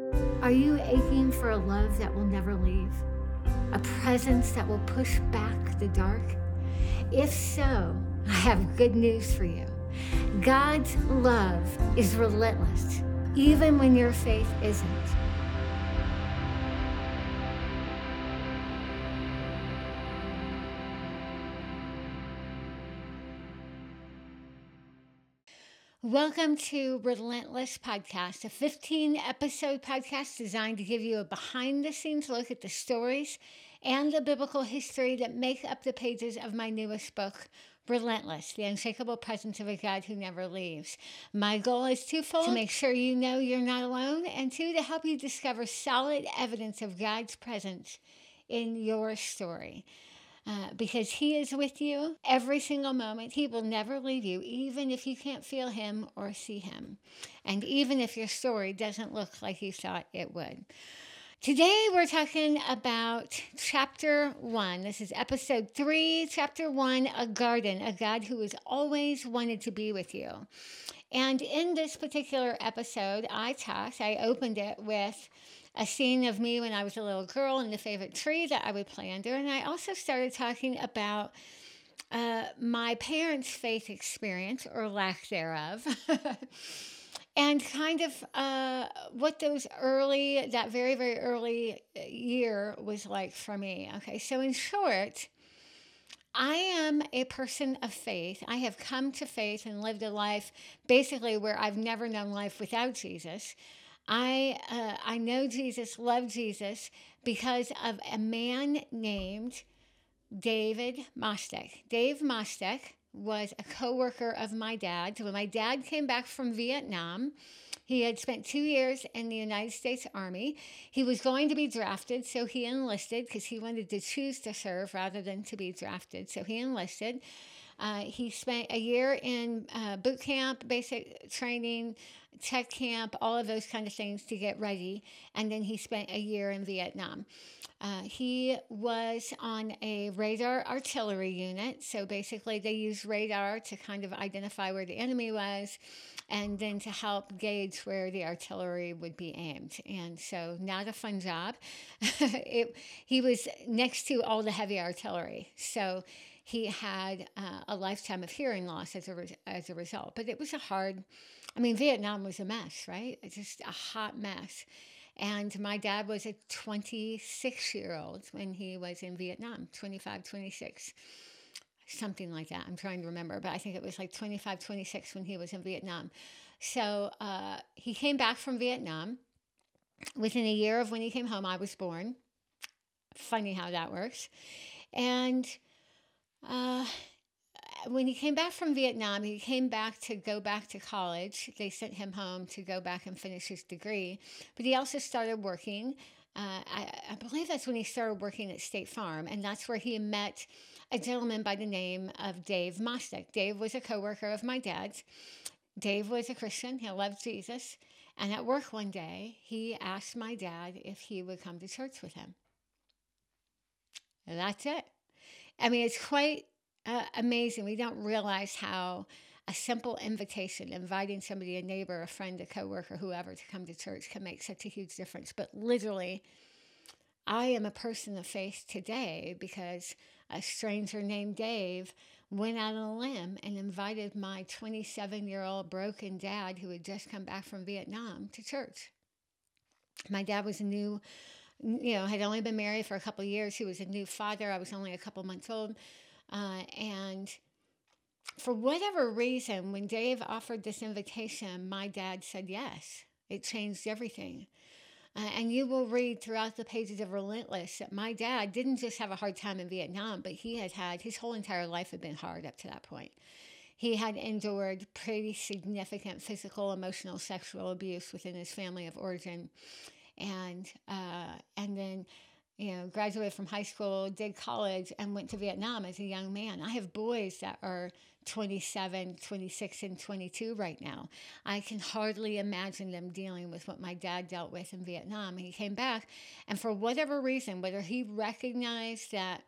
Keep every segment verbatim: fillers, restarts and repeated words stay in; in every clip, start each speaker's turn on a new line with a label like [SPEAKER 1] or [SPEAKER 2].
[SPEAKER 1] Are you aching for a love that will never leave? A presence that will push back the dark? If so, I have good news for you. God's love is relentless, even when your faith isn't. Welcome to Relentless Podcast, a fifteen episode podcast designed to give you a behind the scenes look at the stories and the biblical history that make up the pages of my newest book, Relentless, the unshakable presence of a God who never leaves. My goal is twofold: to make sure you know you're not alone, and two, to help you discover solid evidence of God's presence in your story. Uh, because he is with you every single moment. He will never leave you, even if you can't feel him or see him. And even if your story doesn't look like you thought it would. Today, we're talking about chapter one. This is episode three, chapter one, A Garden, a God who has always wanted to be with you. And in this particular episode, I talked, I opened it with a scene of me when I was a little girl in the favorite tree that I would play under. And I also started talking about uh, my parents' faith experience, or lack thereof, and kind of uh, what those early, that very, very early year was like for me. Okay, so in short, I am a person of faith. I have come to faith and lived a life basically where I've never known life without Jesus. I uh, I know Jesus, love Jesus, because of a man named David Mostek. Dave Mostek was a co-worker of my dad. So when my dad came back from Vietnam, he had spent two years in the United States Army. He was going to be drafted, so he enlisted because he wanted to choose to serve rather than to be drafted. So he enlisted. Uh, he spent a year in uh, boot camp, basic training, tech camp, all of those kind of things to get ready. And then he spent a year in Vietnam. Uh, he was on a radar artillery unit. So basically, they used radar to kind of identify where the enemy was and then to help gauge where the artillery would be aimed. And so, not a fun job. it, he was next to all the heavy artillery. So, he had uh, a lifetime of hearing loss as a, re- as a result. But it was a hard, I mean, Vietnam was a mess, right? It's just a hot mess. And my dad was a twenty-six-year-old when he was in Vietnam, twenty-five, twenty-six, something like that. I'm trying to remember, but I think it was like twenty-five, twenty-six when he was in Vietnam. So uh, he came back from Vietnam. Within a year of when he came home, I was born. Funny how that works. And uh, when he came back from Vietnam, he came back to go back to college. They sent him home to go back and finish his degree. But he also started working. Uh, I, I believe that's when he started working at State Farm. And that's where he met a gentleman by the name of Dave Mostek. Dave was a coworker of my dad's. Dave was a Christian. He loved Jesus. And at work one day, he asked my dad if he would come to church with him. And that's it. I mean, it's quite uh, amazing. We don't realize how a simple invitation, inviting somebody, a neighbor, a friend, a coworker, whoever, to come to church can make such a huge difference. But literally, I am a person of faith today because a stranger named Dave went out on a limb and invited my twenty-seven-year-old broken dad who had just come back from Vietnam to church. My dad was a new, you know, had only been married for a couple of years. He was a new father. I was only a couple months old. Uh, and for whatever reason, when Dave offered this invitation, my dad said yes. It changed everything. Uh, and you will read throughout the pages of Relentless that my dad didn't just have a hard time in Vietnam, but he had had, his whole entire life had been hard up to that point. He had endured pretty significant physical, emotional, sexual abuse within his family of origin. And uh, and then, you know, graduated from high school, did college, and went to Vietnam as a young man. I have boys that are twenty-seven, twenty-six, and twenty-two right now. I can hardly imagine them dealing with what my dad dealt with in Vietnam. He came back, and for whatever reason, whether he recognized that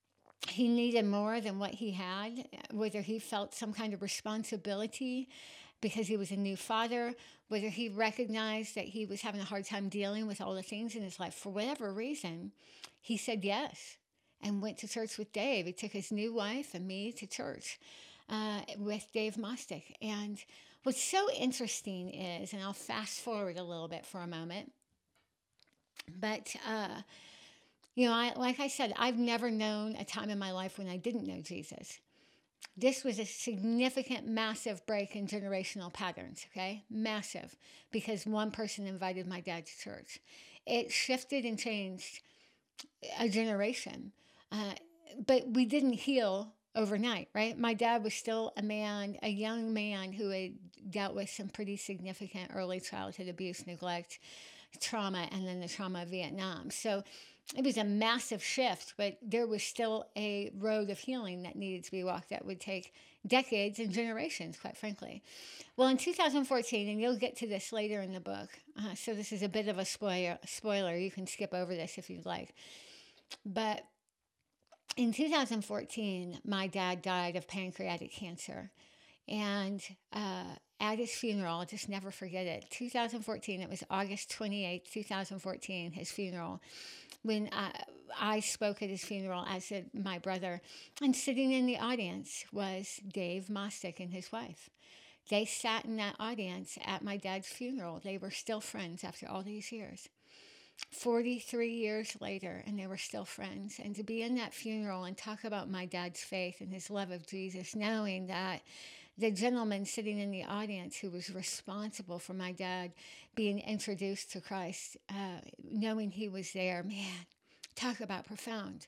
[SPEAKER 1] he needed more than what he had, whether he felt some kind of responsibility because he was a new father, whether he recognized that he was having a hard time dealing with all the things in his life. For whatever reason, he said yes and went to church with Dave. He took his new wife and me to church uh, with Dave Mostick. And what's so interesting is, and I'll fast forward a little bit for a moment, but, uh, you know, I, like I said, I've never known a time in my life when I didn't know Jesus. This was a significant, massive break in generational patterns, okay? Massive, because one person invited my dad to church. It shifted and changed a generation, uh, but we didn't heal overnight, right? My dad was still a man, a young man who had dealt with some pretty significant early childhood abuse, neglect, trauma, and then the trauma of Vietnam. So it was a massive shift, but there was still a road of healing that needed to be walked that would take decades and generations, quite frankly. Well, in two thousand fourteen, and you'll get to this later in the book, uh, so this is a bit of a spoiler, spoiler. You can skip over this if you'd like. But in two thousand fourteen, my dad died of pancreatic cancer. And uh, at his funeral, I'll just never forget it. two thousand fourteen, it was August twenty-eighth, two thousand fourteen, his funeral. When I, I spoke at his funeral, as did my brother, and sitting in the audience was Dave Mostick and his wife. They sat in that audience at my dad's funeral. They were still friends after all these years. forty-three years later, and they were still friends. And to be in that funeral and talk about my dad's faith and his love of Jesus, knowing that the gentleman sitting in the audience who was responsible for my dad being introduced to Christ, uh, knowing he was there, man, talk about profound.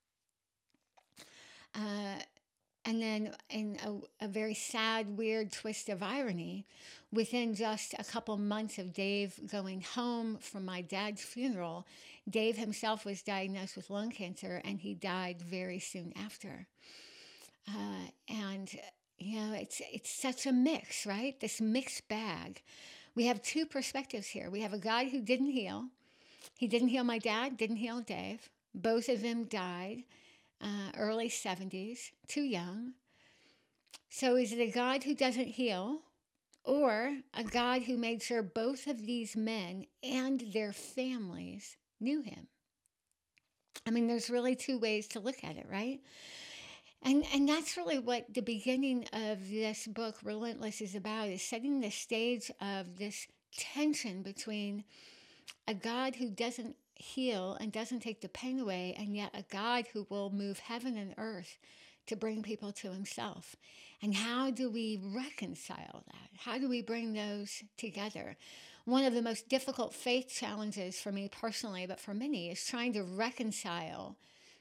[SPEAKER 1] Uh, and then in a, a very sad, weird twist of irony, within just a couple months of Dave going home from my dad's funeral, Dave himself was diagnosed with lung cancer, and he died very soon after. Uh, and You know, it's it's such a mix, right? This mixed bag. We have two perspectives here. We have a God who didn't heal. He didn't heal my dad, didn't heal Dave. Both of them died uh, early seventies, too young. So is it a God who doesn't heal, or a God who made sure both of these men and their families knew him? I mean, there's really two ways to look at it, right? And and that's really what the beginning of this book, Relentless, is about, is setting the stage of this tension between a God who doesn't heal and doesn't take the pain away, and yet a God who will move heaven and earth to bring people to himself. And how do we reconcile that? How do we bring those together? One of the most difficult faith challenges for me personally, but for many, is trying to reconcile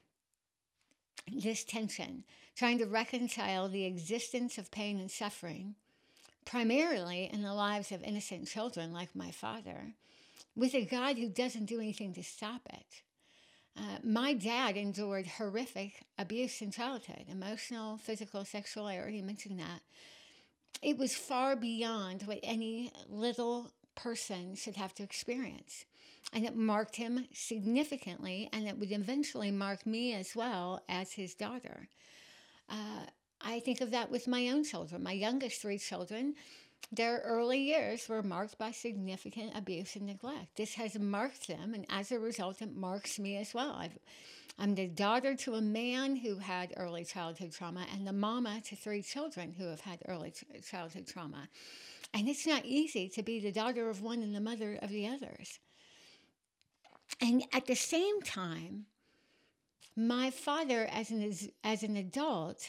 [SPEAKER 1] this tension, trying to reconcile the existence of pain and suffering, primarily in the lives of innocent children like my father, with a God who doesn't do anything to stop it. Uh, my dad endured horrific abuse in childhood, emotional, physical, sexual. I already mentioned that. It was far beyond what any little person should have to experience. And it marked him significantly, and it would eventually mark me as well as his daughter. Uh, I think of that with my own children. My youngest three children, their early years were marked by significant abuse and neglect. This has marked them, and as a result, it marks me as well. I've, I'm the daughter to a man who had early childhood trauma, and the mama to three children who have had early ch- childhood trauma. And it's not easy to be the daughter of one and the mother of the others. And at the same time, my father, as an, as an adult,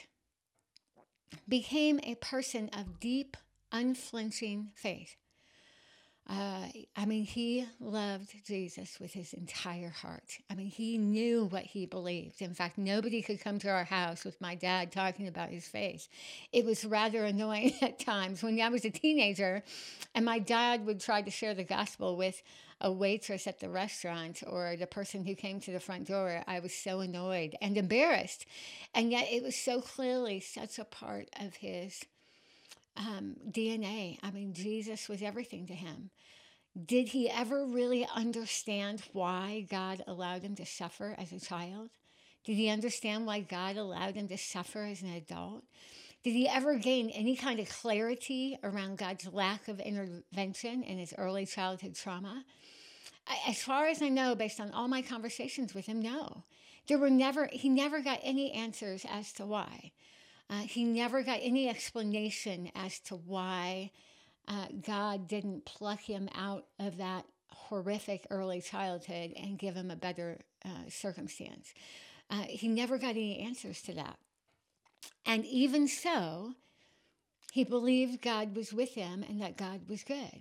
[SPEAKER 1] became a person of deep, unflinching faith. Uh, I mean, he loved Jesus with his entire heart. I mean, he knew what he believed. In fact, nobody could come to our house with my dad talking about his faith. It was rather annoying at times when I was a teenager and my dad would try to share the gospel with a waitress at the restaurant or the person who came to the front door. I was so annoyed and embarrassed. And yet it was so clearly such a part of his Um, D N A. I mean, Jesus was everything to him. Did he ever really understand why God allowed him to suffer as a child? Did he understand why God allowed him to suffer as an adult? Did he ever gain any kind of clarity around God's lack of intervention in his early childhood trauma? I, as far as I know, based on all my conversations with him, no. There were never, he never got any answers as to why. Uh, he never got any explanation as to why uh, God didn't pluck him out of that horrific early childhood and give him a better uh, circumstance. Uh, he never got any answers to that. And even so, he believed God was with him and that God was good.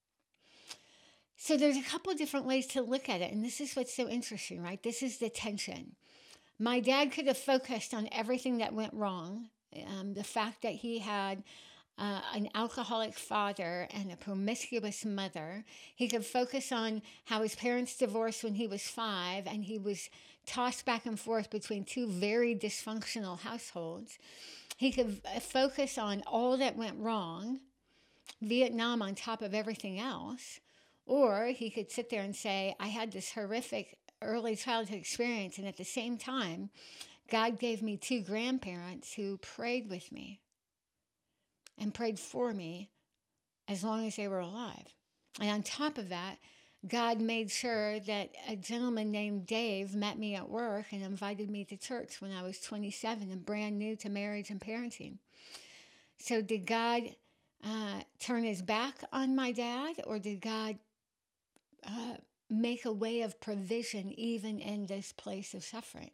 [SPEAKER 1] So there's a couple of different ways to look at it. And this is what's so interesting, right? This is the tension. My dad could have focused on everything that went wrong. Um, the fact that he had uh, an alcoholic father and a promiscuous mother. He could focus on how his parents divorced when he was five, and he was tossed back and forth between two very dysfunctional households. He could focus on all that went wrong, Vietnam on top of everything else, or he could sit there and say, I had this horrific early childhood experience, and at the same time, God gave me two grandparents who prayed with me and prayed for me as long as they were alive. And on top of that, God made sure that a gentleman named Dave met me at work and invited me to church when I was twenty-seven and brand new to marriage and parenting. So did God uh, turn his back on my dad, or did God uh, make a way of provision even in this place of suffering?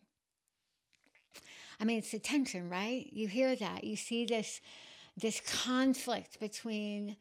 [SPEAKER 1] I mean, it's the tension, right? You hear that. You see this, this conflict between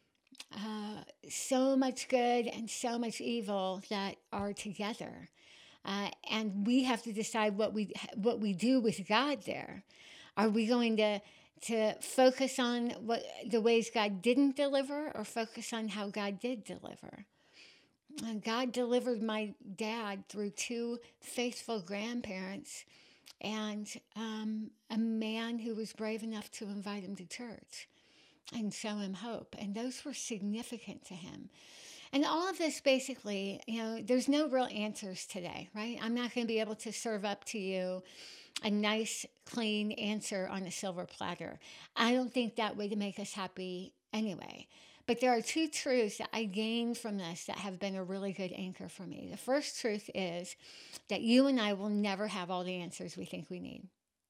[SPEAKER 1] uh, so much good and so much evil that are together. Uh, and we have to decide what we what we do with God there. Are we going to to focus on what the ways God didn't deliver, or focus on how God did deliver? And God delivered my dad through two faithful grandparents and um, a man who was brave enough to invite him to church and show him hope. And those were significant to him. And all of this basically, you know, there's no real answers today, right? I'm not going to be able to serve up to you a nice, clean answer on a silver platter. I don't think that would make us happy anyway. But there are two truths that I gained from this that have been a really good anchor for me. The first truth is that you and I will never have all the answers we think we need,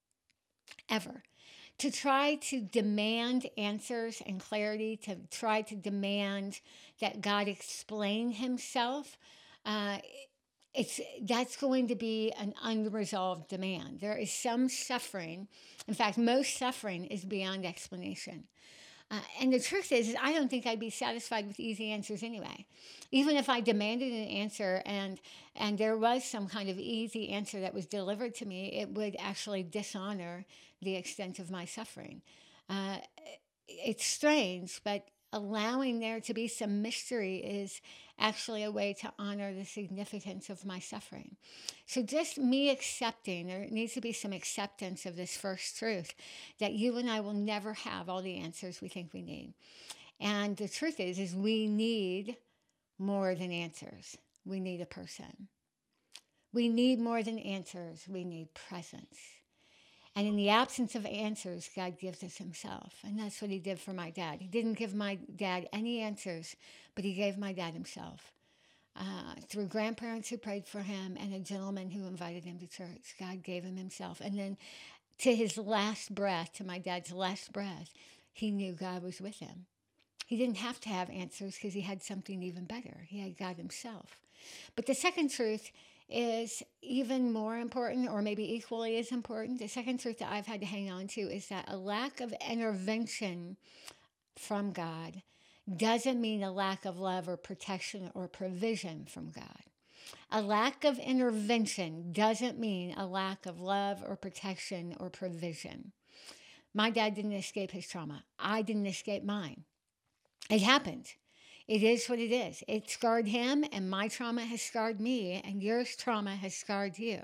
[SPEAKER 1] ever. To try to demand answers and clarity, to try to demand that God explain himself, uh, it's that's going to be an unresolved demand. There is some suffering. In fact, most suffering is beyond explanation. Uh, and the truth is, is, I don't think I'd be satisfied with easy answers anyway. Even if I demanded an answer and and there was some kind of easy answer that was delivered to me, it would actually dishonor the extent of my suffering. Uh, it's strange, but allowing there to be some mystery is actually a way to honor the significance of my suffering. So just me accepting, there needs to be some acceptance of this first truth, that you and I will never have all the answers we think we need. And the truth is, is we need more than answers. We need a person. We need more than answers. We need presence. And in the absence of answers, God gives us himself. And that's what he did for my dad. He didn't give my dad any answers, but he gave my dad himself. Uh, through grandparents who prayed for him and a gentleman who invited him to church, God gave him himself. And then to his last breath, to my dad's last breath, he knew God was with him. He didn't have to have answers because he had something even better. He had God himself. But the second truth is even more important, or maybe equally as important. The second truth that I've had to hang on to is that a lack of intervention from God doesn't mean a lack of love or protection or provision from God. A lack of intervention doesn't mean a lack of love or protection or provision. My dad didn't escape his trauma. I didn't escape mine. It happened. It is what it is. It scarred him, and my trauma has scarred me, and your trauma has scarred you.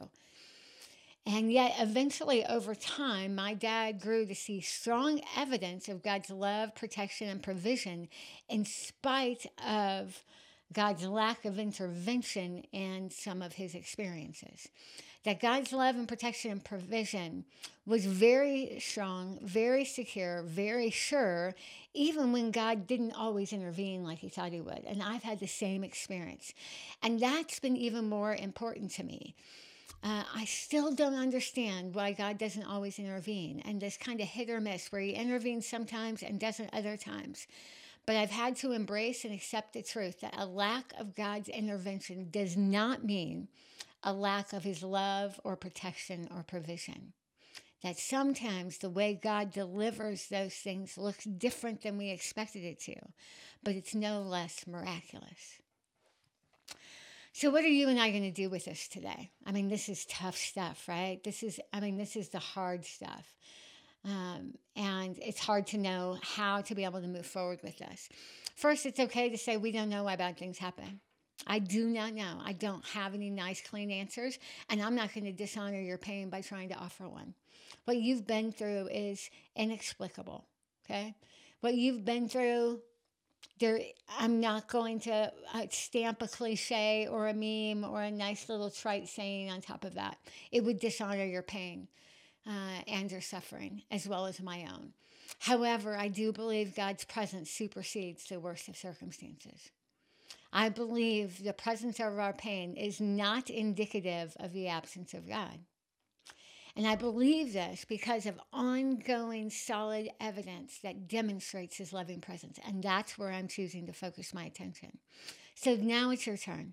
[SPEAKER 1] And yet, eventually, over time, my dad grew to see strong evidence of God's love, protection, and provision in spite of God's lack of intervention in some of his experiences. that God's love and protection and provision was very strong, very secure, very sure, even when God didn't always intervene like he thought he would. And I've had the same experience. And that's been even more important to me. Uh, I still don't understand why God doesn't always intervene, and this kind of hit or miss where he intervenes sometimes and doesn't other times. But I've had to embrace and accept the truth that a lack of God's intervention does not mean a lack of his love or protection or provision. That sometimes the way God delivers those things looks different than we expected it to, but it's no less miraculous. So what are you and I going to do with this today? I mean, this is tough stuff, right? This is, I mean, this is the hard stuff. Um, and it's hard to know how to be able to move forward with this. First, it's okay to say we don't know why bad things happen. I do not know. I don't have any nice, clean answers, and I'm not going to dishonor your pain by trying to offer one. What you've been through is inexplicable, okay? What you've been through, there, I'm not going to uh, stamp a cliche or a meme or a nice little trite saying on top of that. It would dishonor your pain. Uh, and your suffering, as well as my own. However, I do believe God's presence supersedes the worst of circumstances. I believe the presence of our pain is not indicative of the absence of God. And I believe this because of ongoing solid evidence that demonstrates his loving presence. And that's where I'm choosing to focus my attention. So now it's your turn.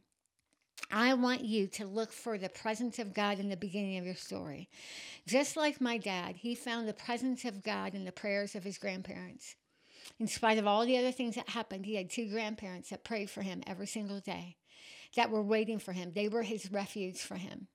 [SPEAKER 1] I want you to look for the presence of God in the beginning of your story. Just like my dad, he found the presence of God in the prayers of his grandparents. In spite of all the other things that happened, he had two grandparents that prayed for him every single day, that were waiting for him. They were his refuge for him.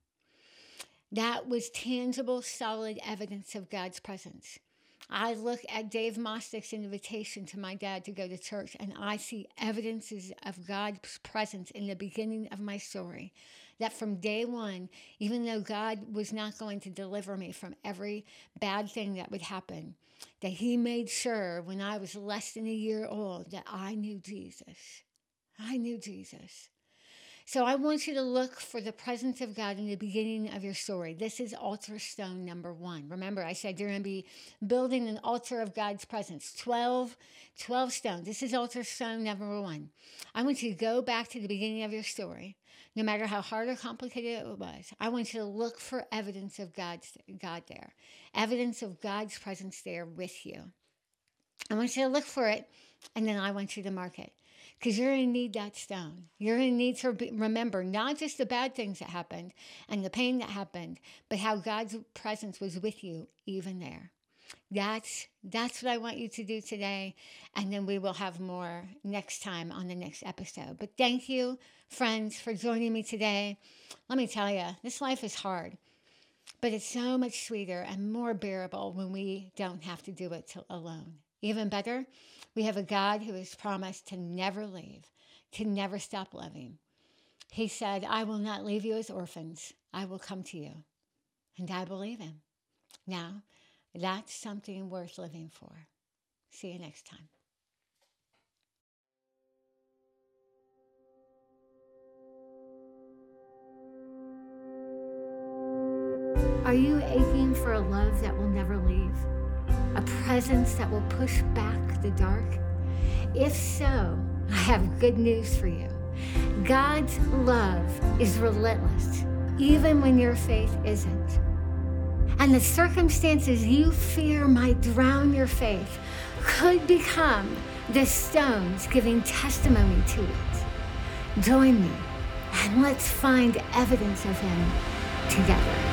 [SPEAKER 1] That was tangible, solid evidence of God's presence. I look at Dave Mostick's invitation to my dad to go to church, and I see evidences of God's presence in the beginning of my story. That from day one, even though God was not going to deliver me from every bad thing that would happen, that he made sure when I was less than a year old that I knew Jesus. I knew Jesus. So I want you to look for the presence of God in the beginning of your story. This is altar stone number one. Remember, I said you're going to be building an altar of God's presence. twelve, twelve stones. This is altar stone number one. I want you to go back to the beginning of your story, no matter how hard or complicated it was. I want you to look for evidence of God's, God there, evidence of God's presence there with you. I want you to look for it, and then I want you to mark it. Because you're going to need that stone. You're going to need to remember not just the bad things that happened and the pain that happened, but how God's presence was with you even there. That's, that's what I want you to do today. And then we will have more next time on the next episode. But thank you, friends, for joining me today. Let me tell you, this life is hard, but it's so much sweeter and more bearable when we don't have to do it alone. Even better, we have a God who has promised to never leave, to never stop loving. He said, I will not leave you as orphans. I will come to you. And I believe him. Now, that's something worth living for. See you next time. Are you aching for a love that will never leave? A presence that will push back the dark? If so, I have good news for you. God's love is relentless, even when your faith isn't. And the circumstances you fear might drown your faith could become the stones giving testimony to it. Join me, and let's find evidence of him together.